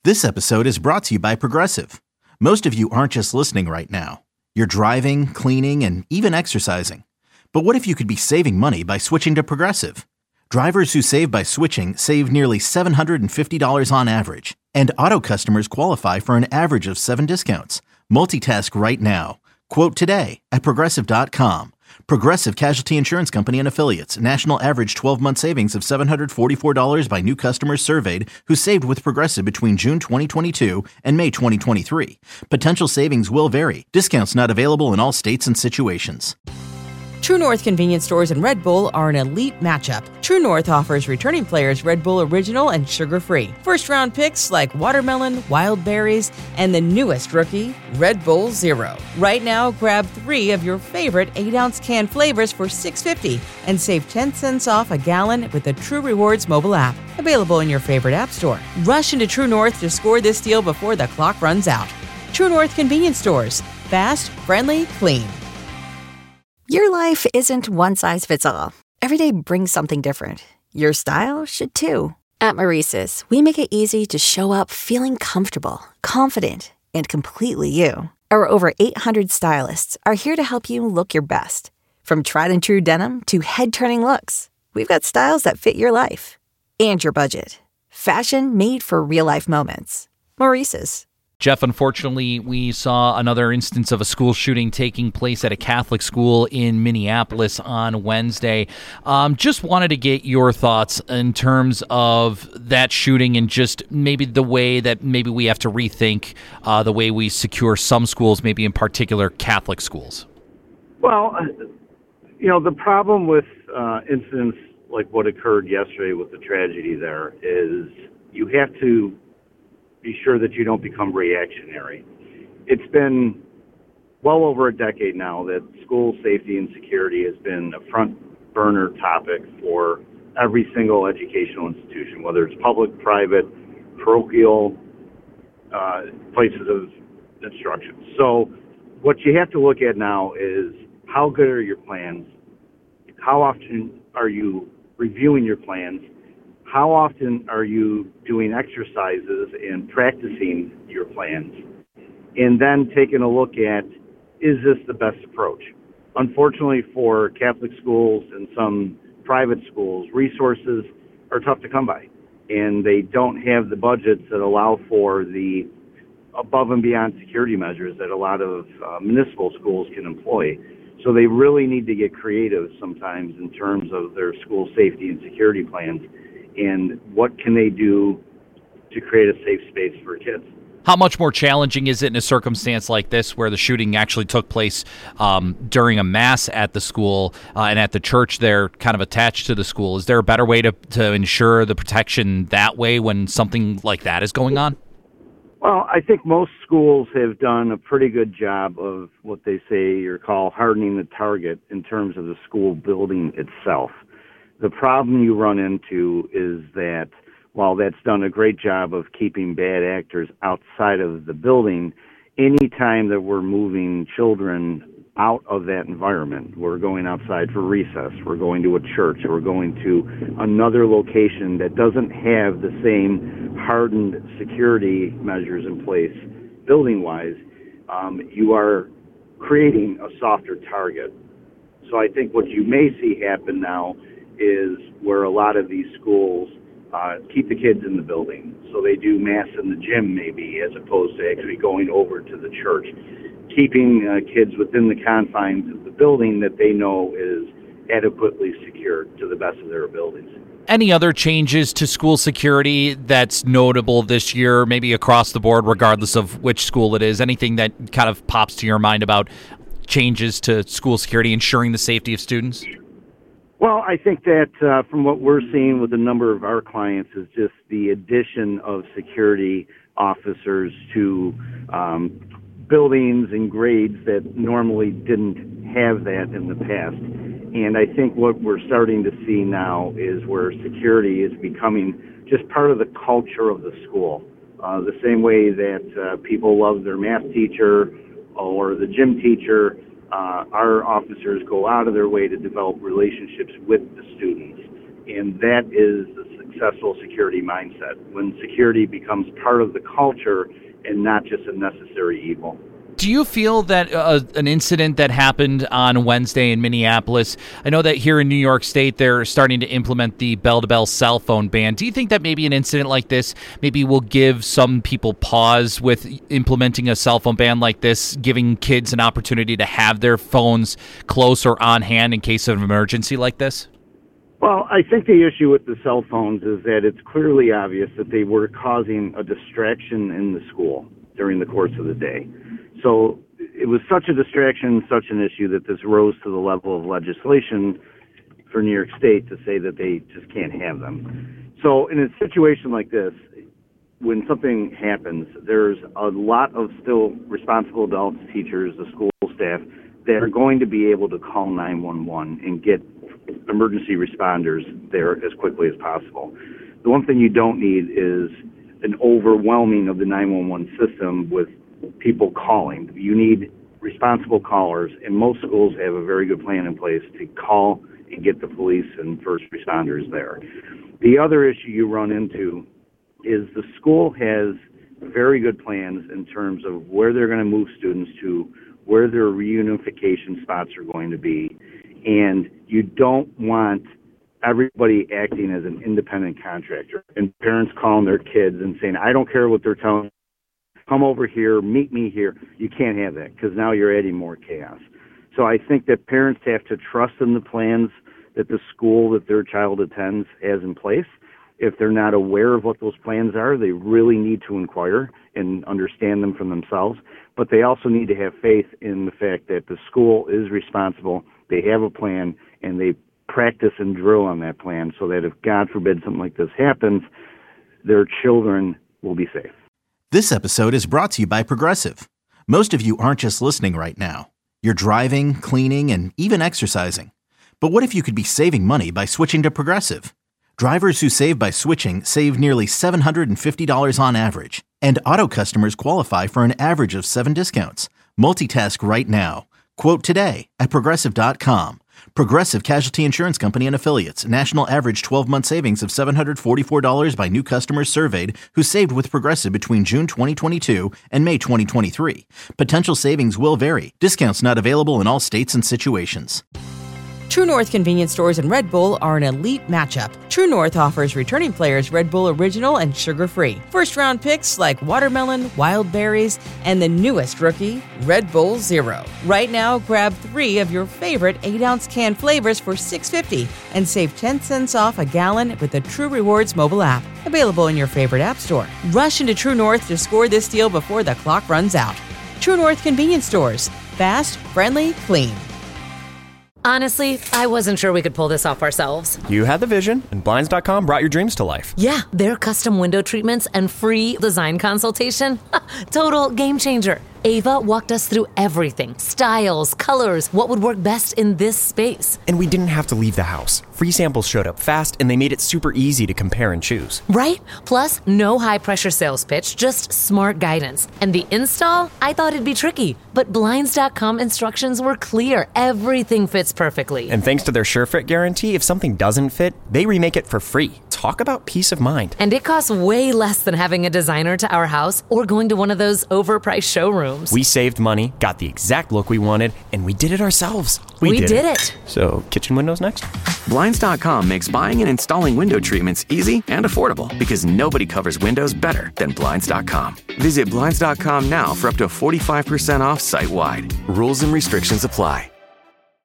This episode is brought to you by Progressive. Most of you aren't just listening right now. You're driving, cleaning, and even exercising. But what if you could be saving money by switching to Progressive? Drivers who save by switching save nearly $750 on average. And auto customers qualify for an average of 7 discounts. Multitask right now. Quote today at Progressive.com. Progressive Casualty Insurance Company and Affiliates. National average 12-month savings of $744 by new customers surveyed who saved with Progressive between June 2022 and May 2023. Potential savings will vary. Discounts not available in all states and situations. True North convenience stores and Red Bull are an elite matchup. True North offers returning players Red Bull Original and sugar-free. First-round picks like watermelon, wild berries, and the newest rookie, Red Bull Zero. Right now, grab 3 of your favorite 8-ounce can flavors for $6.50 and save 10 cents off a gallon with the True Rewards mobile app. Available in your favorite app store. Rush into True North to score this deal before the clock runs out. True North convenience stores. Fast, friendly, clean. Your life isn't one size fits all. Every day brings something different. Your style should too. At Maurice's, we make it easy to show up feeling comfortable, confident, and completely you. Our over 800 stylists are here to help you look your best. From tried and true denim to head-turning looks, we've got styles that fit your life and your budget. Fashion made for real-life moments. Maurice's. Jeff, unfortunately, we saw another instance of a school shooting taking place at a Catholic school in Minneapolis on Wednesday. Just wanted to get your thoughts in terms of that shooting and just maybe the way that maybe we have to rethink the way we secure some schools, maybe in particular Catholic schools. Well, the problem with incidents like what occurred yesterday with the tragedy there is you have to be sure that you don't become reactionary. It's been well over a decade now that school safety and security has been a front burner topic for every single educational institution, whether it's public, private, parochial, places of instruction. So what you have to look at now is how good are your plans? How often are you reviewing your plans? How often are you doing exercises and practicing your plans? And then taking a look at, is this the best approach? Unfortunately for Catholic schools and some private schools, resources are tough to come by. And they don't have the budgets that allow for the above and beyond security measures that a lot of municipal schools can employ. So they really need to get creative sometimes in terms of their school safety and security plans. And what can they do to create a safe space for kids? How much more challenging is it in a circumstance like this where the shooting actually took place during a mass at the school and at the church there kind of attached to the school? Is there a better way to ensure the protection that way when something like that is going on? Well, I think most schools have done a pretty good job of what they say or call hardening the target in terms of the school building itself. The problem you run into is that while that's done a great job of keeping bad actors outside of the building, any time that we're moving children out of that environment, we're going outside for recess, we're going to a church, we're going to another location that doesn't have the same hardened security measures in place building-wise, you are creating a softer target. So I think what you may see happen now is where a lot of these schools keep the kids in the building. So they do mass in the gym maybe as opposed to actually going over to the church. Keeping kids within the confines of the building that they know is adequately secured to the best of their abilities. Any other changes to school security that's notable this year, maybe across the board, regardless of which school it is? Anything that kind of pops to your mind about changes to school security, ensuring the safety of students? Well, I think that from what we're seeing with a number of our clients is just the addition of security officers to buildings and grades that normally didn't have that in the past. And I think what we're starting to see now is where security is becoming just part of the culture of the school. The same way that people love their math teacher or the gym teacher, our officers go out of their way to develop relationships with the students. And that is the successful security mindset, when security becomes part of the culture and not just a necessary evil. Do you feel that an incident that happened on Wednesday in Minneapolis, I know that here in New York State they're starting to implement the bell-to-bell cell phone ban. Do you think that maybe an incident like this maybe will give some people pause with implementing a cell phone ban like this, giving kids an opportunity to have their phones close or on hand in case of an emergency like this? Well, I think the issue with the cell phones is that it's clearly obvious that they were causing a distraction in the school during the course of the day. So it was such a distraction, such an issue, that this rose to the level of legislation for New York State to say that they just can't have them. So in a situation like this, when something happens, there's a lot of still responsible adults, teachers, the school staff, that are going to be able to call 911 and get emergency responders there as quickly as possible. The one thing you don't need is an overwhelming of the 911 system with people calling. You need responsible callers, and most schools have a very good plan in place to call and get the police and first responders there. The other issue you run into is the school has very good plans in terms of where they're going to move students to, where their reunification spots are going to be, and you don't want everybody acting as an independent contractor and parents calling their kids and saying, I don't care what they're telling me. Come over here, meet me here. You can't have that because now you're adding more chaos. So I think that parents have to trust in the plans that the school that their child attends has in place. If they're not aware of what those plans are, they really need to inquire and understand them for themselves. But they also need to have faith in the fact that the school is responsible, they have a plan, and they practice and drill on that plan so that if, God forbid, something like this happens, their children will be safe. This episode is brought to you by Progressive. Most of you aren't just listening right now. You're driving, cleaning, and even exercising. But what if you could be saving money by switching to Progressive? Drivers who save by switching save nearly $750 on average. And auto customers qualify for an average of 7 discounts. Multitask right now. Quote today at Progressive.com. Progressive Casualty Insurance Company and Affiliates. National average 12-month savings of $744 by new customers surveyed who saved with Progressive between June 2022 and May 2023. Potential savings will vary. Discounts not available in all states and situations. True North convenience stores and Red Bull are an elite matchup. True North offers returning players Red Bull Original and sugar-free. First-round picks like watermelon, wild berries, and the newest rookie, Red Bull Zero. Right now, grab 3 of your favorite 8-ounce can flavors for $6.50 and save 10 cents off a gallon with the True Rewards mobile app. Available in your favorite app store. Rush into True North to score this deal before the clock runs out. True North convenience stores. Fast, friendly, clean. Honestly, I wasn't sure we could pull this off ourselves. You had the vision, and Blinds.com brought your dreams to life. Yeah, their custom window treatments and free design consultation. Total game changer. Ava walked us through everything. Styles, colors, what would work best in this space. And we didn't have to leave the house. Free samples showed up fast, and they made it super easy to compare and choose. Right? Plus, no high-pressure sales pitch, just smart guidance. And the install? I thought it'd be tricky. But Blinds.com instructions were clear. Everything fits perfectly. And thanks to their SureFit guarantee, if something doesn't fit, they remake it for free. Talk about peace of mind. And it costs way less than having a designer to our house or going to one of those overpriced showrooms. We saved money, got the exact look we wanted, and we did it ourselves. We did it. So, kitchen windows next? Blinds.com makes buying and installing window treatments easy and affordable because nobody covers windows better than Blinds.com. Visit Blinds.com now for up to 45% off site-wide. Rules and restrictions apply.